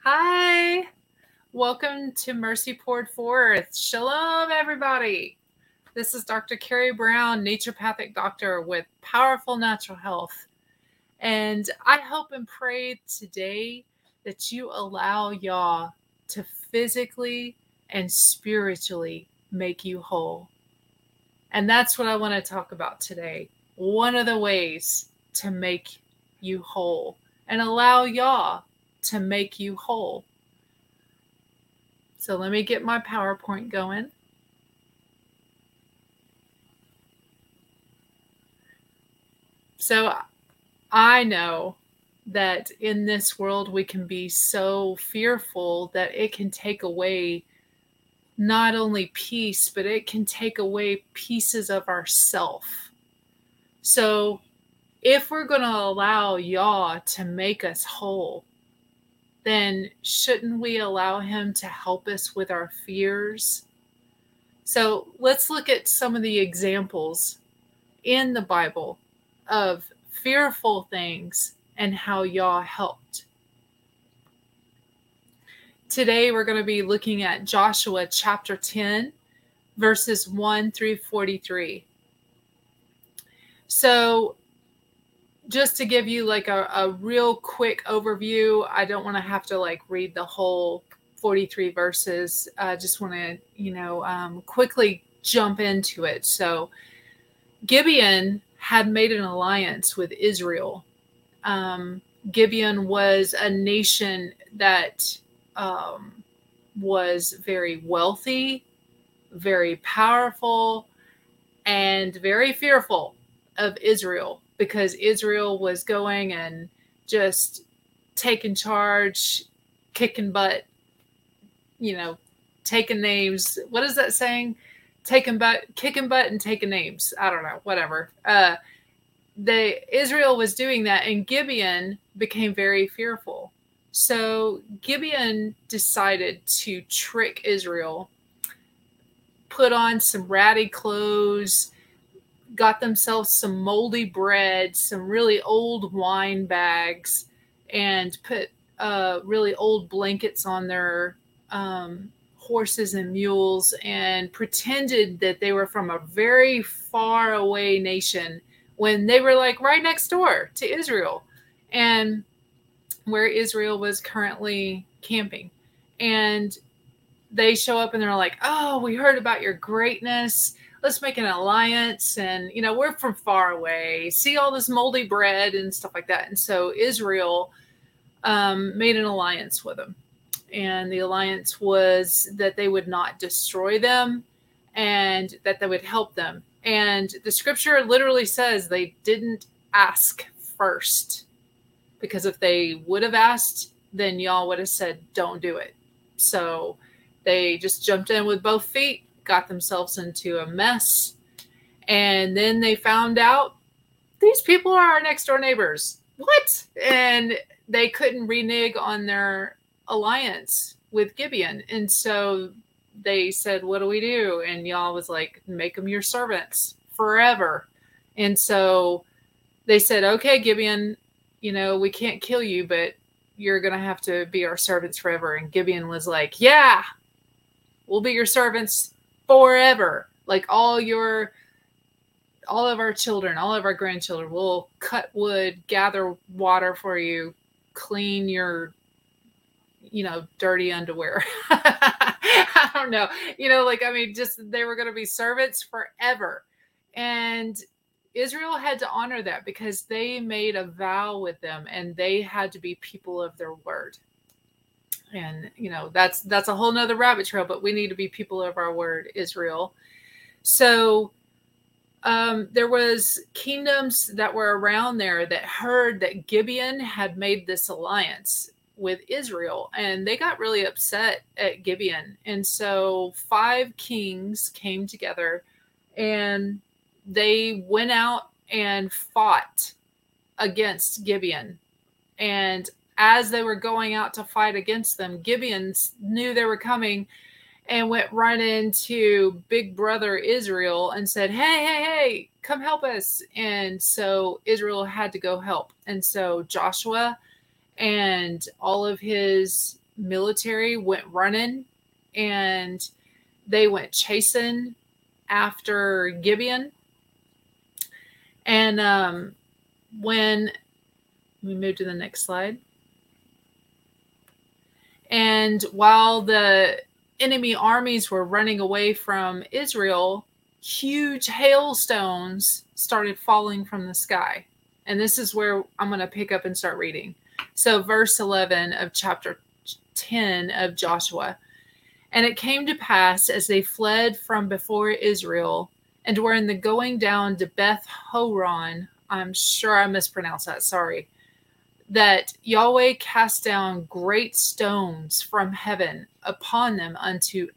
Hi, welcome to Mercy Poured Forth. Shalom, everybody. This is Dr. Carrie Brown, naturopathic doctor with Powerful Natural Health. And I hope and pray today that you allow Yah to physically and spiritually make you whole. And that's what I want to talk about today. One of the ways to make you whole and allow Yah to make you whole. So let me get my PowerPoint going. So I know that in this world we can be so fearful that it can take away not only peace, but it can take away pieces of ourself. So if we're going to allow Yah to make us whole, then shouldn't we allow him to help us with our fears? So let's look at some of the examples in the Bible of fearful things and how Yah helped. Today we're going to be looking at Joshua chapter 10, verses 1 through 43. So just to give you like a real quick overview, I don't want to have to like read the whole 43 verses. I just want to, quickly jump into it. So Gibeon had made an alliance with Israel. Gibeon was a nation that was very wealthy, very powerful, and very fearful of Israel, because Israel was going and just taking charge, kicking butt, taking names. What is that saying? Kicking butt and taking names. I don't know, whatever. Israel was doing that, and Gibeon became very fearful. So Gibeon decided to trick Israel, put on some ratty clothes, got themselves some moldy bread, some really old wine bags, and put really old blankets on their horses and mules, and pretended that they were from a very far away nation when they were like right next door to Israel, and where Israel was currently camping. And they show up and they're like, "Oh, we heard about your greatness. Let's make an alliance. And, we're from far away. See all this moldy bread and stuff like that." And so Israel made an alliance with them. And the alliance was that they would not destroy them and that they would help them. And the scripture literally says they didn't ask first, because if they would have asked, then y'all would have said, "Don't do it." So they just jumped in with both feet, got themselves into a mess. And then they found out these people are our next door neighbors. What? And they couldn't renege on their alliance with Gibeon. And so they said, "What do we do?" And Yah was like, "Make them your servants forever." And so they said, "Okay, Gibeon, we can't kill you, but you're going to have to be our servants forever." And Gibeon was like, "Yeah, we'll be your servants forever. Like all of our children, all of our grandchildren, will cut wood, gather water for you, clean your, dirty underwear." I don't know. Just they were going to be servants forever. And Israel had to honor that because they made a vow with them, and they had to be people of their word. And, that's a whole nother rabbit trail, but we need to be people of our word, Israel. So there was kingdoms that were around there that heard that Gibeon had made this alliance with Israel, and they got really upset at Gibeon. And so 5 kings came together, and they went out and fought against Gibeon. And as they were going out to fight against them, Gibeons knew they were coming and went right into Big Brother Israel and said, hey, come help us. And so Israel had to go help. And so Joshua and all of his military went running, and they went chasing after Gibeon. And when we move to the next slide. And while the enemy armies were running away from Israel, huge hailstones started falling from the sky. And this is where I'm going to pick up and start reading. So verse 11 of chapter 10 of Joshua. And it came to pass as they fled from before Israel and were in the going down to Beth Horon, I'm sure I mispronounced that, sorry, that Yahweh cast down great stones from heaven upon them unto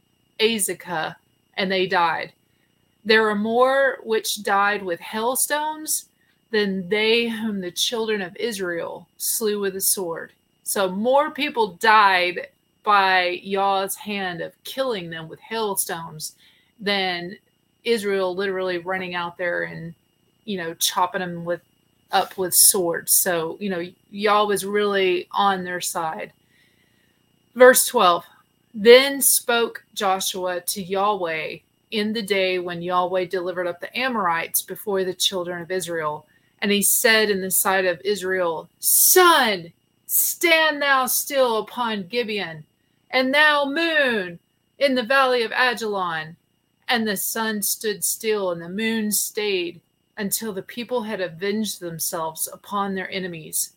Azekah, and they died. There are more which died with hailstones than they whom the children of Israel slew with the sword. So more people died by Yah's hand of killing them with hailstones than Israel literally running out there and, chopping them up with swords. So, Yah was really on their side. Verse 12, then spoke Joshua to Yahweh in the day when Yahweh delivered up the Amorites before the children of Israel. And he said in the sight of Israel, Sun, stand thou still upon Gibeon, and thou moon in the valley of Ajalon. And the sun stood still, and the moon stayed, until the people had avenged themselves upon their enemies.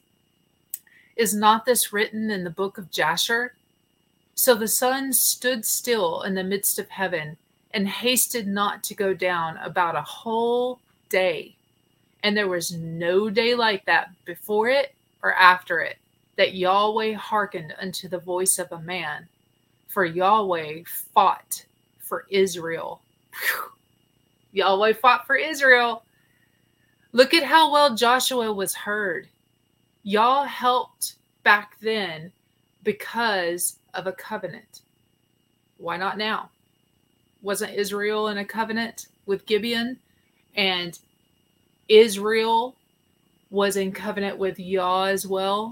Is not this written in the book of Jasher? So the sun stood still in the midst of heaven, and hasted not to go down about a whole day. And there was no day like that before it or after it, that Yahweh hearkened unto the voice of a man. For Yahweh fought for Israel. Whew. Yahweh fought for Israel. Look at how well Joshua was heard. Yah helped back then because of a covenant. Why not now? Wasn't Israel in a covenant with Gibeon? And Israel was in covenant with Yah as well.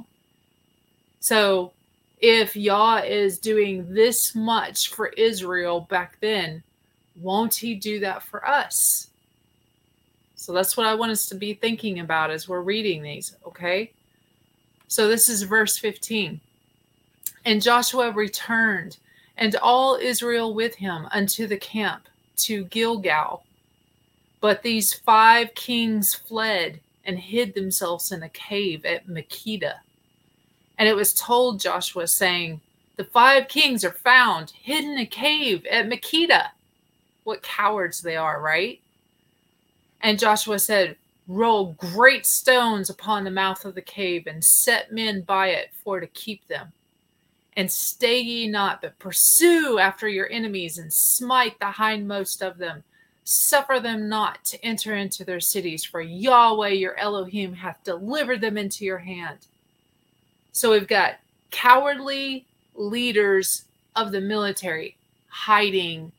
So if Yah is doing this much for Israel back then, won't he do that for us? So that's what I want us to be thinking about as we're reading these, okay? So this is verse 15. And Joshua returned, and all Israel with him, unto the camp to Gilgal. But these 5 kings fled and hid themselves in a cave at Makkedah. And it was told Joshua, saying, the 5 kings are found hidden in a cave at Makkedah. What cowards they are, right? And Joshua said, roll great stones upon the mouth of the cave, and set men by it for to keep them. And stay ye not, but pursue after your enemies, and smite the hindmost of them. Suffer them not to enter into their cities, for Yahweh your Elohim hath delivered them into your hand. So we've got cowardly leaders of the military hiding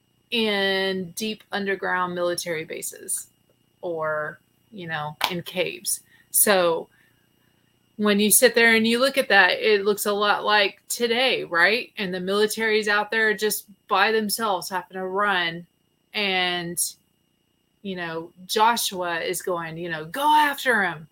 in deep underground military bases, or, in caves. So when you sit there and you look at that, it looks a lot like today, right? And the military's out there just by themselves having to run. And, Joshua is going, go after him.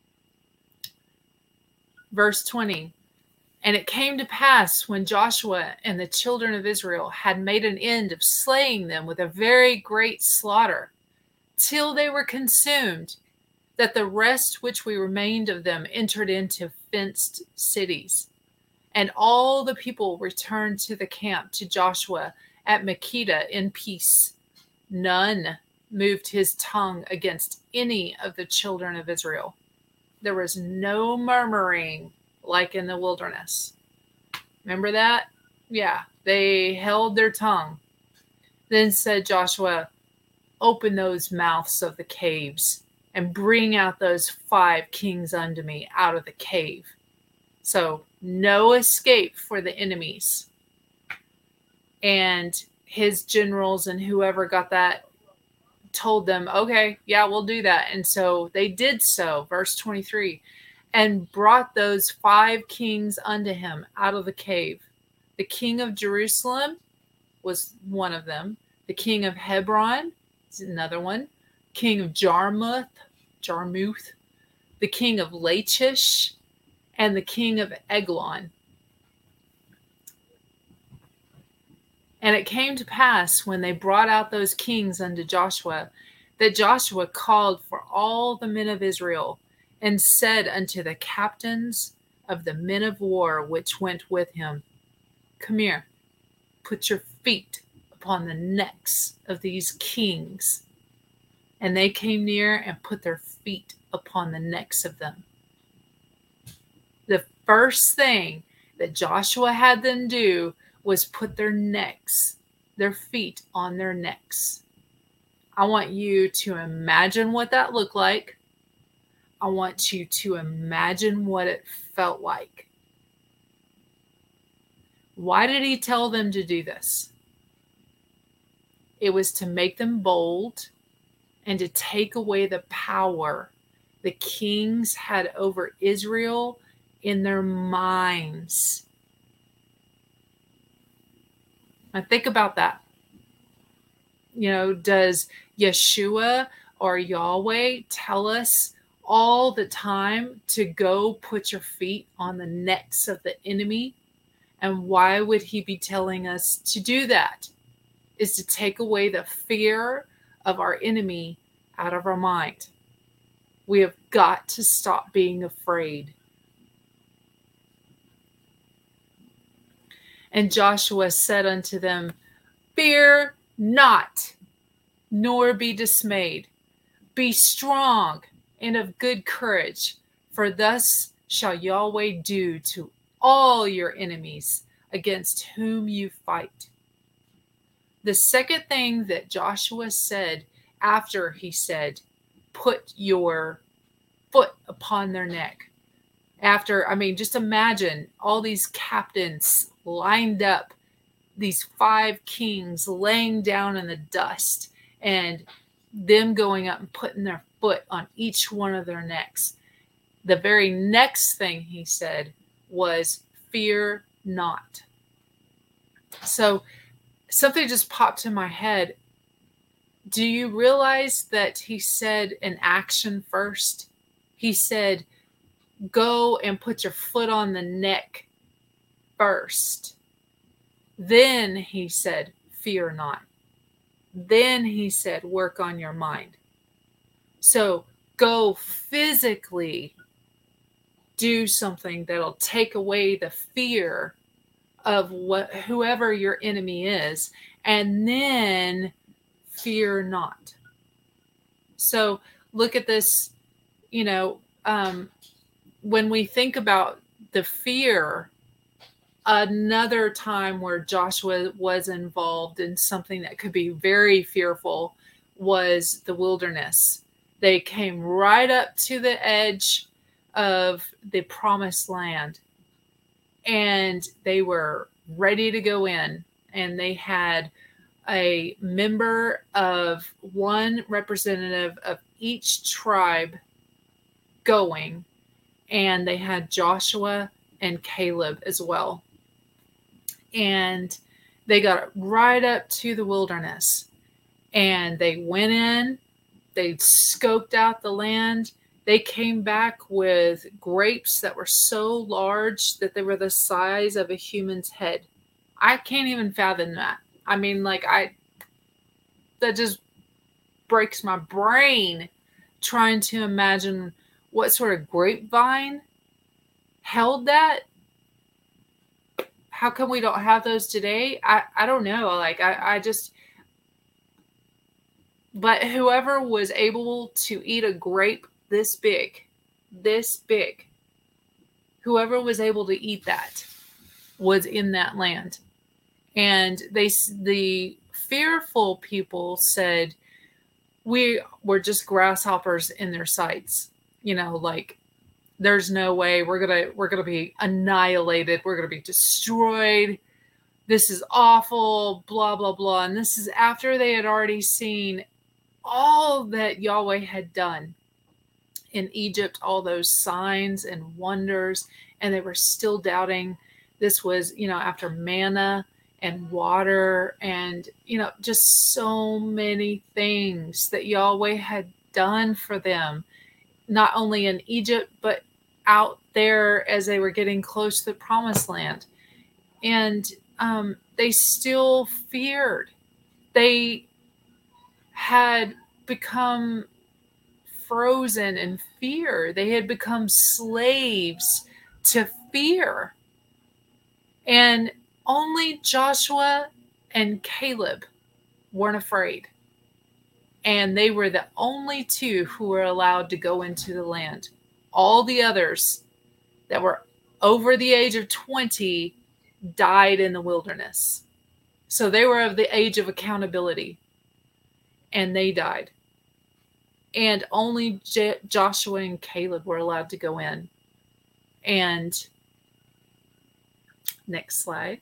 Verse 20. And it came to pass when Joshua and the children of Israel had made an end of slaying them with a very great slaughter, till they were consumed, that the rest which we remained of them entered into fenced cities. And all the people returned to the camp to Joshua at Makkedah in peace. None moved his tongue against any of the children of Israel. There was no murmuring like in the wilderness. Remember that? Yeah, they held their tongue. Then said Joshua, open those mouths of the caves, and bring out those 5 kings unto me out of the cave. So no escape for the enemies. And his generals and whoever got that told them, okay, yeah, we'll do that. And so they did so. Verse 23. and brought those 5 kings unto him out of the cave. The king of Jerusalem was one of them. The king of Hebron is another one. King of Jarmuth, the king of Lachish, and the king of Eglon. And it came to pass, when they brought out those kings unto Joshua, that Joshua called for all the men of Israel, and said unto the captains of the men of war which went with him, Come here, put your feet upon the necks of these kings. And they came near and put their feet upon the necks of them. The first thing that Joshua had them do was put their feet on their necks. I want you to imagine what that looked like. I want you to imagine what it felt like. Why did he tell them to do this? It was to make them bold and to take away the power the kings had over Israel in their minds. Now think about that. Does Yeshua or Yahweh tell us all the time to go put your feet on the necks of the enemy? And why would he be telling us to do that? Is to take away the fear of our enemy out of our mind. We have got to stop being afraid. And Joshua said unto them, Fear not, nor be dismayed. Be strong and of good courage, for thus shall Yahweh do to all your enemies against whom you fight. The second thing that Joshua said after he said, put your foot upon their neck. Just imagine all these captains lined up, these 5 kings laying down in the dust, and them going up and putting their foot on each one of their necks. The very next thing he said was, fear not. So something just popped in my head. Do you realize that he said an action first? He said, go and put your foot on the neck first. Then he said, fear not. Then he said, work on your mind. So go physically do something that'll take away the fear of whoever your enemy is, and then fear not. So look at this, when we think about the fear, another time where Joshua was involved in something that could be very fearful was the wilderness. They came right up to the edge of the promised land, and they were ready to go in, and they had a member of one representative of each tribe going, and they had Joshua and Caleb as well. And they got right up to the wilderness, and they went in, they scoped out the land. They came back with grapes that were so large that they were the size of a human's head. I can't even fathom that. That just breaks my brain trying to imagine what sort of grapevine held that. How come we don't have those today? I don't know. But whoever was able to eat a grape this big, whoever was able to eat that was in that land. And the fearful people said, we were just grasshoppers in their sights. There's no way we're gonna be annihilated. We're gonna be destroyed. This is awful, blah, blah, blah. And this is after they had already seen all that Yahweh had done. in Egypt all those signs and wonders, and they were still doubting. This was, after manna and water and, just so many things that Yahweh had done for them, not only in Egypt, but out there as they were getting close to the promised land. And they still feared. They had become frozen in fear. They had become slaves to fear. And only Joshua and Caleb weren't afraid. And they were the only two who were allowed to go into the land. All the others that were over the age of 20 died in the wilderness. So they were of the age of accountability, and they died. And only Joshua and Caleb were allowed to go in. And next slide.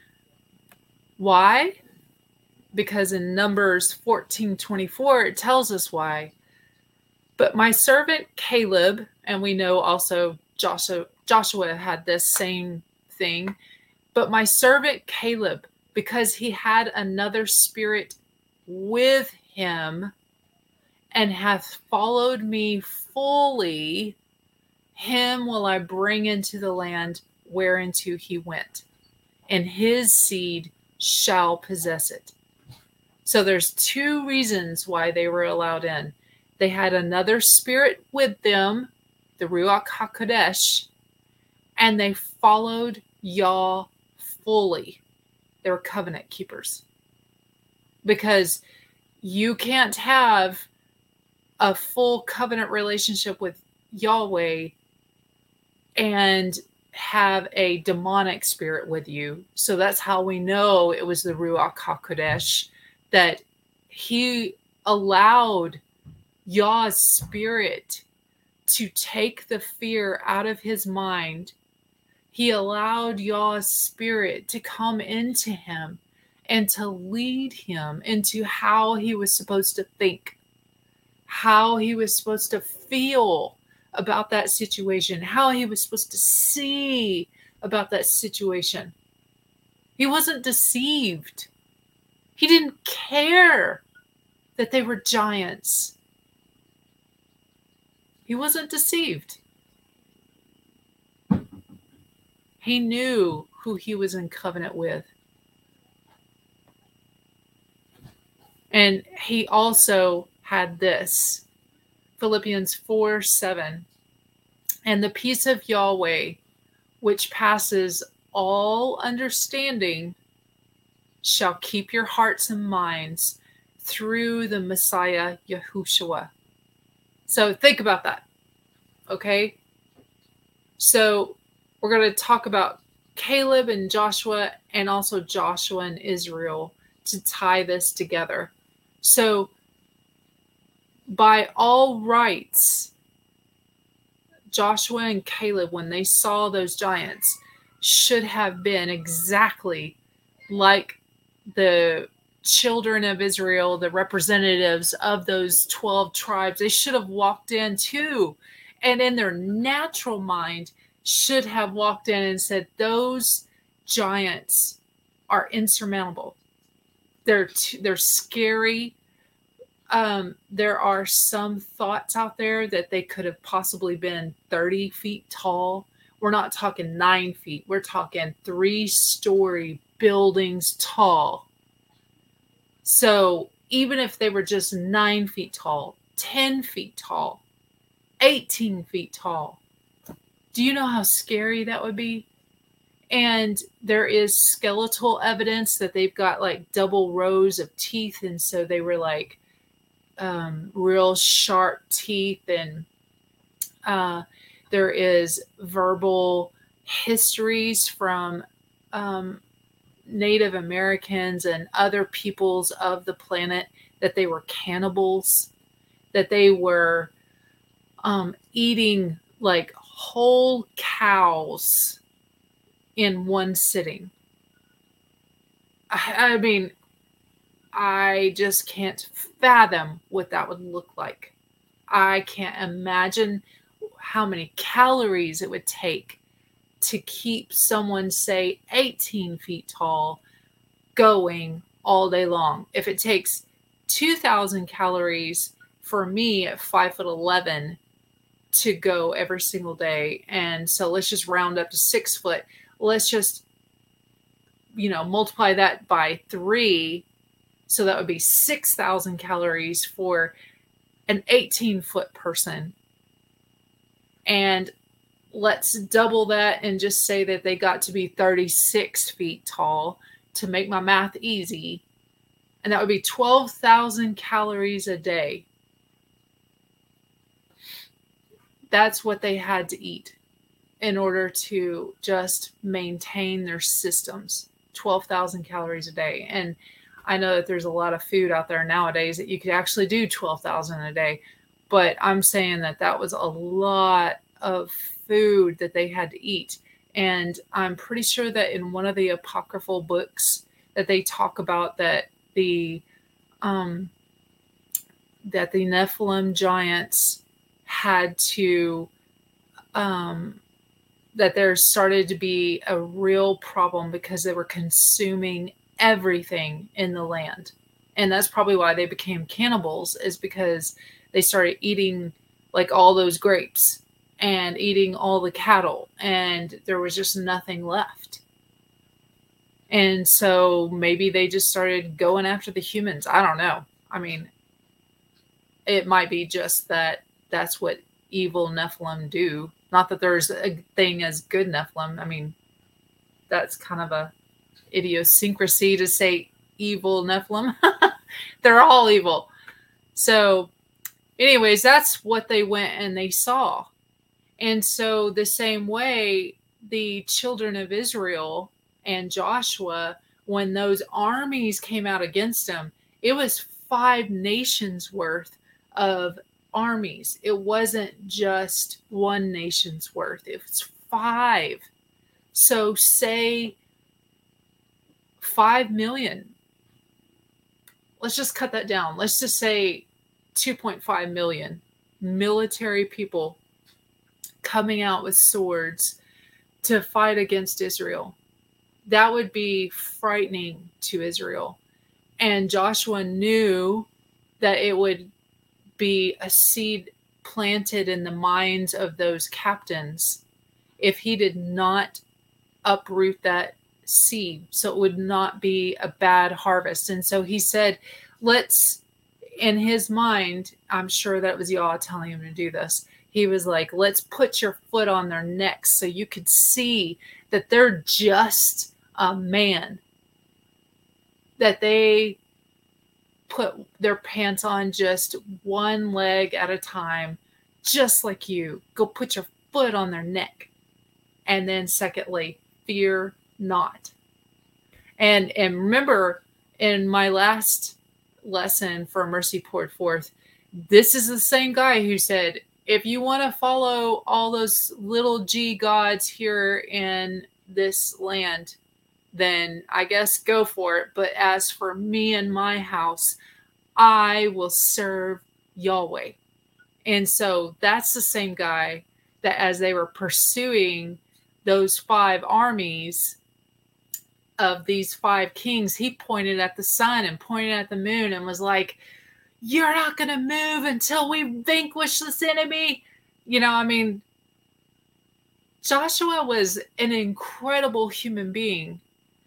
Why? Because in Numbers 14:24, it tells us why. But my servant Caleb, and we know also Joshua had this same thing, but my servant Caleb, because he had another spirit with him and hath followed me fully, him will I bring into the land whereinto he went, and his seed shall possess it. So there's two reasons why they were allowed in. They had another spirit with them, the Ruach HaKodesh, and they followed Yah fully. They were covenant keepers. Because you can't have a full covenant relationship with Yahweh and have a demonic spirit with you. So that's how we know it was the Ruach HaKodesh, that he allowed Yah's spirit to take the fear out of his mind. He allowed Yah's spirit to come into him and to lead him into how he was supposed to think, how he was supposed to feel about that situation, how he was supposed to see about that situation. He wasn't deceived. He didn't care that they were giants. He wasn't deceived. He knew who he was in covenant with. And he also had this, Philippians 4:7, and the peace of Yahweh, which passes all understanding, shall keep your hearts and minds through the Messiah Yahushua. So think about that, okay? So we're going to talk about Caleb and Joshua, and also Joshua and Israel, to tie this together. So by all rights, Joshua and Caleb, when they saw those giants, should have been exactly like the children of Israel, the representatives of those 12 tribes. They should have walked in too, and in their natural mind should have walked in and said, those giants are insurmountable. They're scary. There are some thoughts out there that they could have possibly been 30 feet tall. We're not talking 9 feet. We're talking 3-story buildings tall. So even if they were just 9 feet tall, 10 feet tall, 18 feet tall, do you know how scary that would be? And there is skeletal evidence that they've got like double rows of teeth. And so they were like real sharp teeth. And there is verbal histories from Native Americans and other peoples of the planet that they were cannibals, that they were eating like whole cows in one sitting. I mean, I just can't fathom what that would look like. I can't imagine how many calories it would take to keep someone, say, 18 feet tall going all day long. If it takes 2,000 calories for me at 5'11" to go every single day, and so let's just round up to 6 foot. Let's just, multiply that by 3. So that would be 6,000 calories for an 18-foot person. And let's double that and just say that they got to be 36 feet tall to make my math easy. And that would be 12,000 calories a day. That's what they had to eat in order to just maintain their systems. 12,000 calories a day. And I know that there's a lot of food out there nowadays that you could actually do 12,000 a day. But I'm saying that that was a lot of food that they had to eat. And I'm pretty sure that in one of the apocryphal books that they talk about that the Nephilim giants had to, that there started to be a real problem because they were consuming everything in the land. And that's probably why they became cannibals, is because they started eating like all those grapes and eating all the cattle, and there was just nothing left. And so maybe they just started going after the humans. I don't know. I mean, it might be just that that's what evil Nephilim do. Not that there's a thing as good Nephilim. I mean, that's kind of a idiosyncrasy to say evil Nephilim. They're all evil. So anyways, that's what they went and they saw. And so the same way, the children of Israel and Joshua, when those armies came out against them, it was 5 nations worth of armies. It wasn't just one nation's worth. It was 5. So say 5 million. Let's just cut that down. Let's just say 2.5 million military people coming out with swords to fight against Israel. That would be frightening to Israel. And Joshua knew that it would be a seed planted in the minds of those captains if he did not uproot that seed, so it would not be a bad harvest. And so he said, let's, in his mind, I'm sure that it was Yah telling him to do this. He was like, let's put your foot on their necks so you could see that they're just a man, that they put their pants on just one leg at a time, just like you. Go put your foot on their neck. And then secondly, fear not. And remember, in my last lesson for Mercy Poured Forth, this is the same guy who said, if you want to follow all those little g gods here in this land, then I guess go for it. But as for me and my house, I will serve Yahweh. And so that's the same guy that as they were pursuing those 5 armies of these 5 kings, he pointed at the sun and pointed at the moon and was like, you're not going to move until we vanquish this enemy. I mean, Joshua was an incredible human being.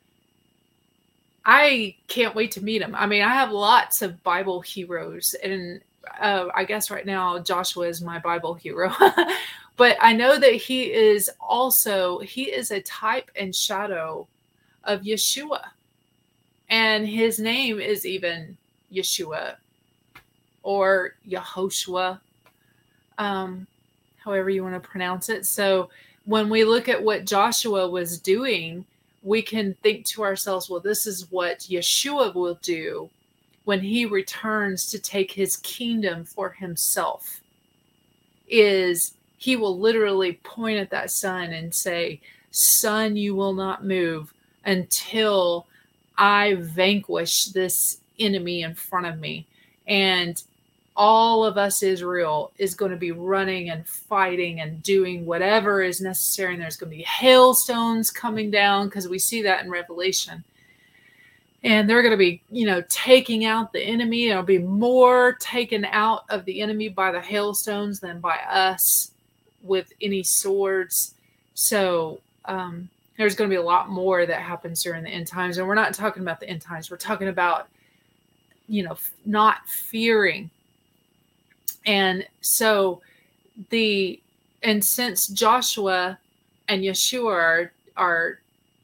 I can't wait to meet him. I mean, I have lots of Bible heroes, and I guess right now Joshua is my Bible hero. But I know that he is a type and shadow of Yeshua. And his name is even Yeshua or Yehoshua, however you want to pronounce it. So when we look at what Joshua was doing, we can think to ourselves, well, this is what Yeshua will do when he returns to take his kingdom for himself. Is he will literally point at that sun and say, sun, you will not move until I vanquish this enemy in front of me. And all of us Israel is going to be running and fighting and doing whatever is necessary. And there's going to be hailstones coming down, because we see that in Revelation. And they're going to be, taking out the enemy. There'll be more taken out of the enemy by the hailstones than by us with any swords. So there's going to be a lot more that happens during the end times. And we're not talking about the end times. We're talking about, not fearing. And so since Joshua and Yeshua are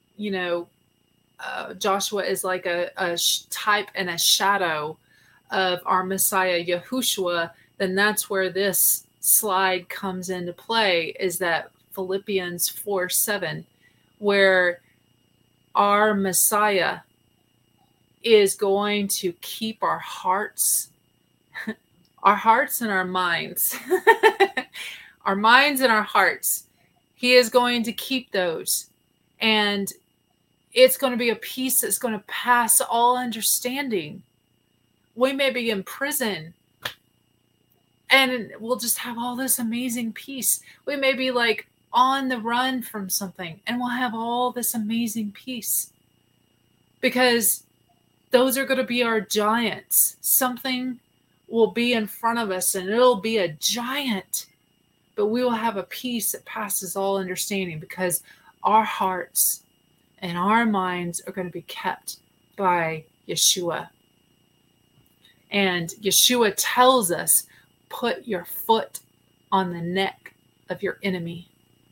Joshua is like a type and a shadow of our Messiah Yahushua, then that's where this slide comes into play, is that Philippians 4:7, where our Messiah is going to keep our hearts and our minds, our minds and our hearts. He is going to keep those. And it's going to be a peace that's going to pass all understanding. We may be in prison and we'll just have all this amazing peace. We may be like on the run from something and we'll have all this amazing peace, because those are going to be our giants. Something will be in front of us and it'll be a giant, but we will have a peace that passes all understanding, because our hearts and our minds are going to be kept by Yeshua. And Yeshua tells us, put your foot on the neck of your enemy.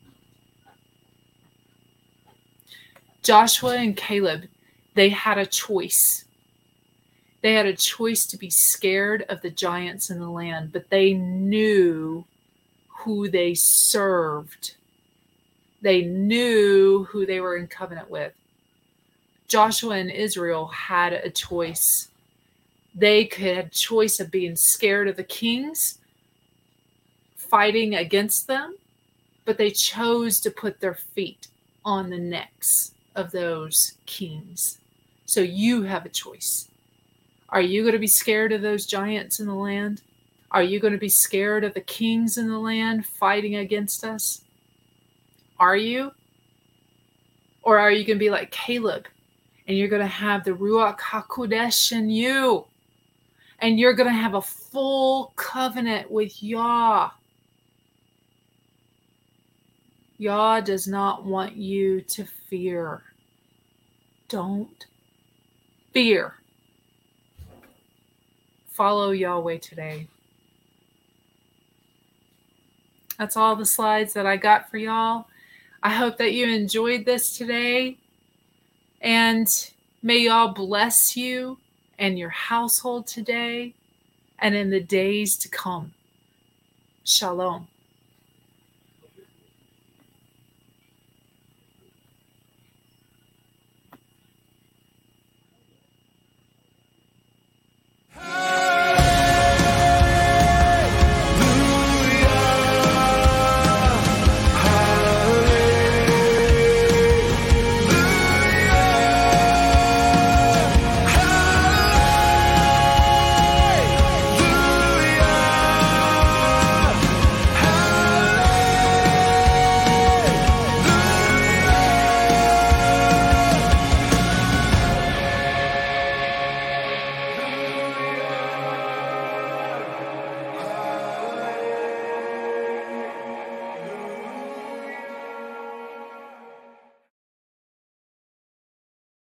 Joshua and Caleb, they had a choice. They had a choice to be scared of the giants in the land, but they knew who they served. They knew who they were in covenant with. Joshua and Israel had a choice. They could have a choice of being scared of the kings, fighting against them, but they chose to put their feet on the necks of those kings. So you have a choice. Are you going to be scared of those giants in the land? Are you going to be scared of the kings in the land fighting against us? Are you? Or are you going to be like Caleb, and you're going to have the Ruach HaKodesh in you, and you're going to have a full covenant with Yah? Yah does not want you to fear. Don't fear. Follow Yahweh today. That's all the slides that I got for y'all. I hope that you enjoyed this today, and may y'all bless you and your household today and in the days to come. Shalom.